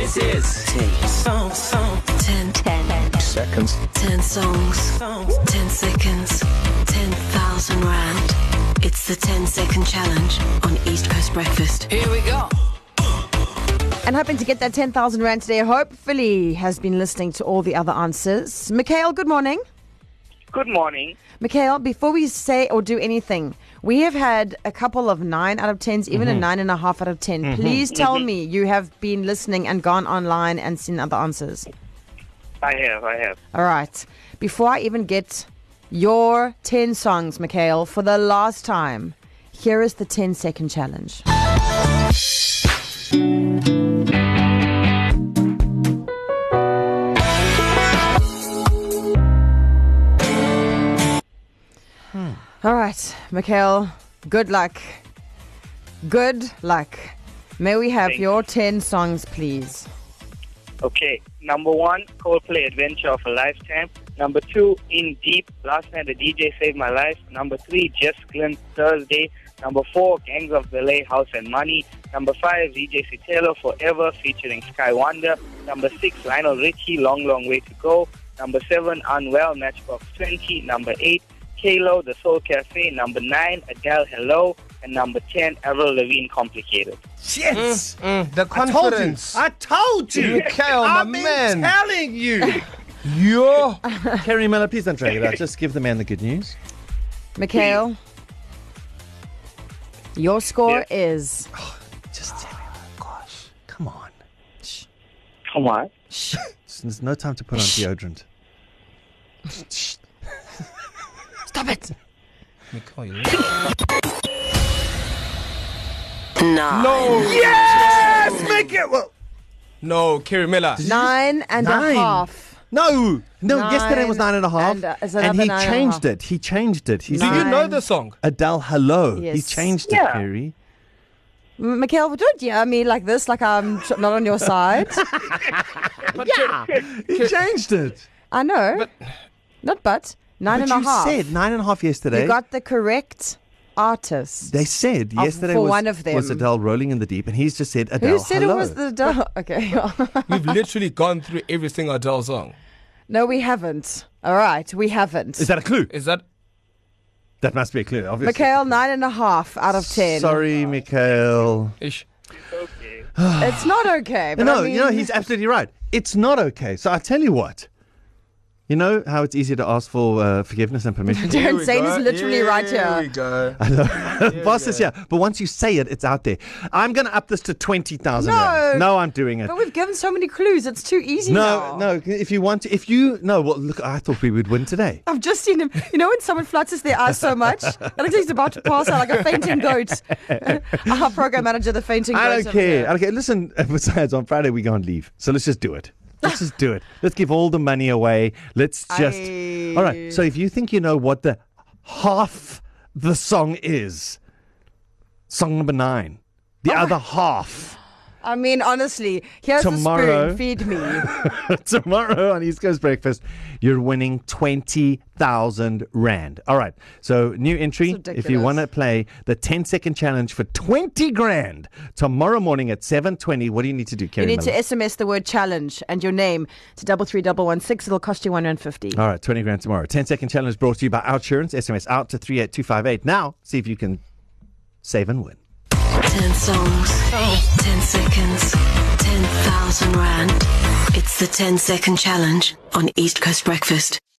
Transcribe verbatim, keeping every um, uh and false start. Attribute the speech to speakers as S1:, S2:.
S1: This is ten songs, song, ten, ten seconds, ten songs, songs, ten seconds, ten thousand rand. It's the ten second challenge on East Coast Breakfast. Here we go.
S2: And hoping to get that ten thousand rand today, hopefully has been listening to all the other answers. Mikhail, good morning.
S3: Good morning.
S2: Mikhail, before we say or do anything, we have had a couple of nine out of tens, even mm-hmm. a nine and a half out of ten. Mm-hmm. Please tell mm-hmm. me you have been listening and gone online and seen other answers.
S3: I have, I have.
S2: All right. Before I even get your ten songs, Mikhail, for the last time, here is the ten second challenge. All right, Mikhail, good luck. Good luck. May we have Thank your ten songs, please?
S3: Okay, number one, Coldplay, Adventure of a Lifetime. Number two, In Deep, Last Night the D J Saved My Life. Number three, Jess Glynn, Thursday. Number four, Gangs of Ballet, House and Money. Number five, D J C Taylor, Forever, featuring Sky Wonder. Number six, Lionel Richie, Long Long Way to Go. Number seven, Unwell, Matchbox twenty. Number eight, Kalo, The Soul Cafe. Number nine, Adele, Hello. And number ten, Avril Lavigne, Complicated.
S4: Yes!
S5: Mm, mm, the confidence.
S4: I told you. I told you.
S5: Mikhail, my
S4: I've been
S5: man.
S4: telling you.
S5: Yo.
S4: Kerry Miller, please don't drag it out. Just give the man the good news.
S2: Mikhail, your score
S3: Yes.
S2: is...
S4: Oh, just tell me. Gosh, come on.
S2: Shh.
S3: Come on.
S2: Shh.
S4: There's no time to put on deodorant.
S2: Shh. Stop it.
S5: Mikhail.
S1: Nine.
S5: No.
S4: Yes! Make it. Well,
S5: No, Kerry Miller.
S2: Nine and
S4: Nine.
S2: a half.
S4: no. No,
S2: Nine
S4: yesterday was nine and a half.
S2: and, uh, it's
S4: and
S2: another
S4: he
S2: nine and a
S4: changed
S2: half.
S4: it. He changed it. He
S5: Do you
S4: said,
S5: know the song?
S4: Adele, hello. He
S2: Yes.
S4: changed
S3: Yeah.
S4: it, Kerry.
S2: M- Mikhail, don't yell at me like this, like I'm tr- not on your side.
S4: Yeah. He changed it.
S2: I know.
S5: But-
S2: Not but. Nine
S4: but
S2: and a
S4: you
S2: half.
S4: said nine and a half yesterday.
S2: You got the correct artist.
S4: They said
S2: Of-
S4: yesterday
S2: for
S4: was,
S2: one of them.
S4: was Adele rolling in the deep, and he's just said Adele,
S2: Who said
S4: hello.
S2: it was the... Do- okay.
S5: We've literally gone through every single Adele song.
S2: No, we haven't. All right, we haven't.
S4: Is that a clue?
S5: Is that...
S4: That must be a clue, obviously.
S2: Mikhail, nine and a half out of ten.
S4: Sorry, Mikhail.
S5: Ish.
S3: Okay.
S2: It's not okay. But
S4: no,
S2: I mean,
S4: you know, he's absolutely right. It's not okay. So I tell you what. You know how it's easy to ask for uh, forgiveness and permission?
S2: Darren Zane is literally right
S5: Here we
S2: here.
S5: go.
S4: I know. Boss is here. But once you say it, it's out there. I'm going to up this to twenty thousand.
S2: No.
S4: No, I'm doing it.
S2: But we've given so many clues. It's too easy
S4: No,
S2: now.
S4: no. If you want to, if you, no, well, look, I thought we would win today.
S2: I've just seen him. You know when someone flutters their eyes so much? It looks like he's about to pass out like a fainting goat. Our program manager, the fainting goat.
S4: I don't
S2: over
S4: care.
S2: there.
S4: I don't care. Listen, besides, on Friday we can't leave. So let's just do it. Let's just do it. Let's give all the money away. Let's just.
S2: I-
S4: All right. So if you think you know what the half the song is, song number nine, the
S2: Oh.
S4: other half.
S2: I mean, honestly, here's
S4: Tomorrow-
S2: the spoon. Feed me.
S4: Tomorrow on East Coast Breakfast, you're winning twenty thousand rand. All right. So, new entry.
S2: That's
S4: If you
S2: ridiculous.
S4: want to play the ten second challenge for twenty grand tomorrow morning at seven twenty, what do you need to do,
S2: You
S4: Kerry
S2: need
S4: Miller?
S2: to S M S the word challenge and your name to double three double one six. It'll cost you one rand fifty.
S4: All right. twenty grand tomorrow. ten second challenge brought to you by Outsurance. S M S out to three eight two five eight. Now, see if you can save and win.
S1: Ten songs, ten seconds, ten thousand rand. It's the ten second challenge on East Coast Breakfast.